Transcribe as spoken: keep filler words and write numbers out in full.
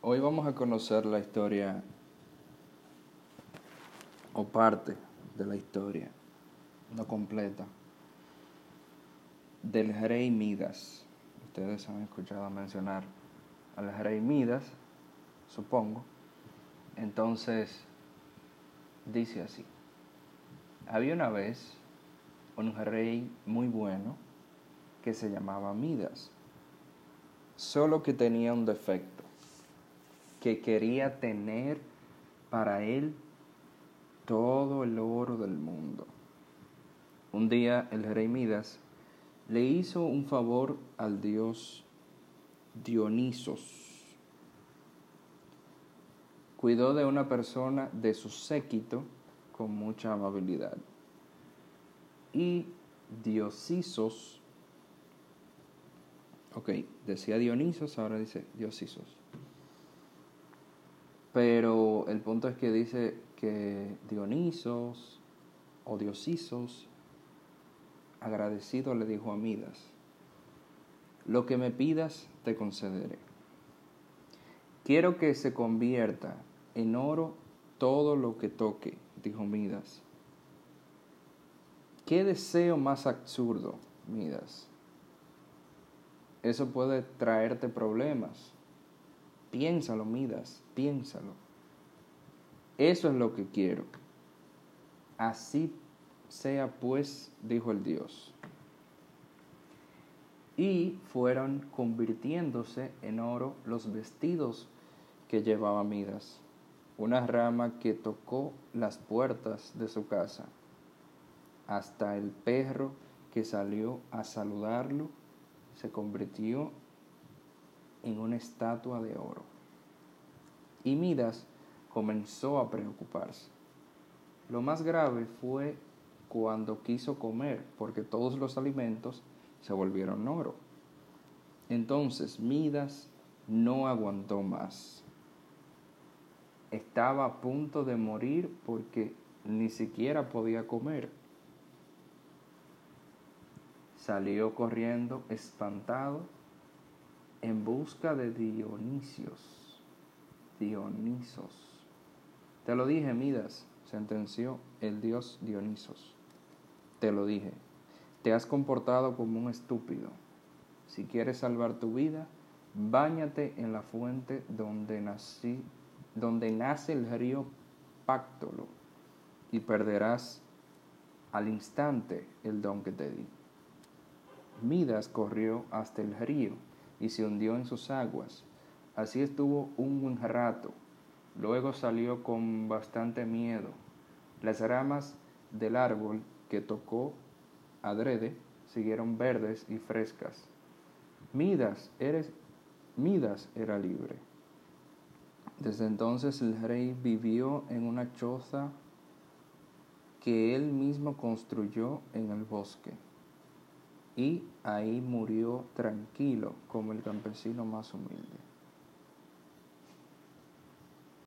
Hoy vamos a conocer la historia o parte de la historia, no completa, del rey Midas. Ustedes han escuchado mencionar al rey Midas, supongo. Entonces, dice así: había una vez un rey muy bueno que se llamaba Midas, solo que tenía un defecto, que quería tener para él todo el oro del mundo. Un día el rey Midas le hizo un favor al dios Dionisos. Cuidó de una persona de su séquito con mucha amabilidad. Y Diosisos, ok, decía Dionisos, ahora dice Diosisos. Pero el punto es que dice que Dionisos o Diosisos, agradecido, le dijo a Midas: lo que me pidas te concederé. Quiero que se convierta en oro todo lo que toque, dijo Midas. ¿Qué deseo más absurdo, Midas? Eso puede traerte problemas. Piénsalo, Midas, piénsalo. Eso es lo que quiero. Así sea pues, dijo el dios. Y fueron convirtiéndose en oro los vestidos que llevaba Midas, una rama que tocó las puertas de su casa. Hasta el perro que salió a saludarlo se convirtió en una estatua de oro. Y Midas comenzó a preocuparse. Lo más grave fue cuando quiso comer, porque todos los alimentos se volvieron oro. Entonces Midas no aguantó más. Estaba a punto de morir porque ni siquiera podía comer. Salió corriendo espantado en busca de Dionisios. Dionisos. Te lo dije, Midas, sentenció el dios Dionisos. Te lo dije. Te has comportado como un estúpido. Si quieres salvar tu vida, báñate en la fuente donde nací, donde nace el río Páctolo, y perderás al instante el don que te di. Midas corrió hasta el río y se hundió en sus aguas. Así estuvo un buen rato. Luego salió con bastante miedo. Las ramas del árbol que tocó adrede siguieron verdes y frescas. Midas, eres, Midas era libre. Desde entonces el rey vivió en una choza que él mismo construyó en el bosque, y ahí murió tranquilo como el campesino más humilde.